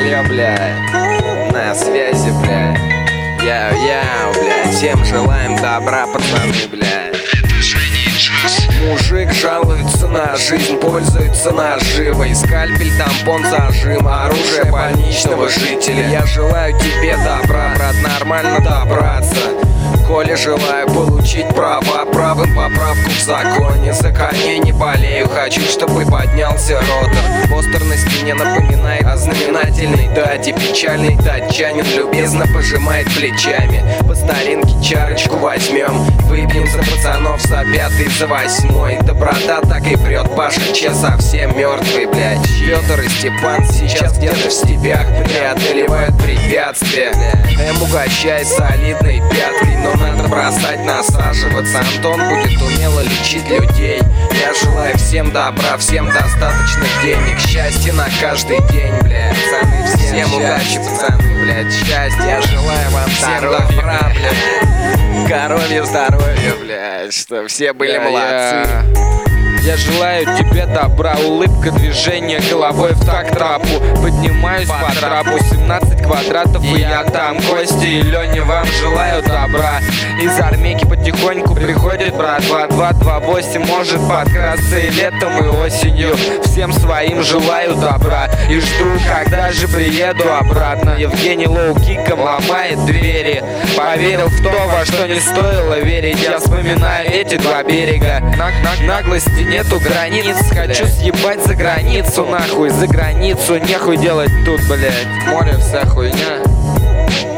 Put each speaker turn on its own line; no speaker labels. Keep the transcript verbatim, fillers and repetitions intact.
алло, бля, на связи, бля. Яу-яу, бля, всем желаем добра, пацаны, бля. Мужик жалуется на жизнь, пользуется наживой. Скальпель, тампон, зажим, оружие больничного жителя. Я желаю тебе добра, брат, нормально добраться. Коли желаю получить права, правым поправку в законе. За коней не болею, хочу, чтобы поднялся ротор. Постер на стене напоминает о знаменательной дате. Печальный датчанин любезно пожимает плечами. По старинке чарочку возьмем, выпьем за пацанов, за пятый, за восьмой. Доброта так и прет, Паша Че совсем мертвый, блядь. Петр и Степан сейчас где-то в степях преодолевают препятствия. Эм угощает солидной пяткой, но надо бросать насаживаться. Антон будет умело лечить людей. Я желаю всем добра, всем достаточных денег, счастья на каждый день, блядь. Пацаны, всем удачи, пацаны, блядь, счастья. Я желаю вам всем добра, блядь. Коровье здоровья, блядь, что все были
Я,
молодцы.
я... Я желаю тебе добра, улыбка, движение головой в такт трапу. Поднимаюсь по трапу, семнадцать квадратов, и я там. Кости и Лене, вам желаю добра. Из армейки потихоньку приходит братва. Два, два, восемь может подкрасться и летом, и осенью. Всем своим желаю добра и жду, когда же приеду обратно. Евгений лоу-киком ломает двери. Поверил в то, во что не стоило верить. Я вспоминаю эти два берега. На, на, наглости нету границ. Хочу съебать за границу, нахуй, за границу. Нехуй делать тут, блять. Море, вся хуйня.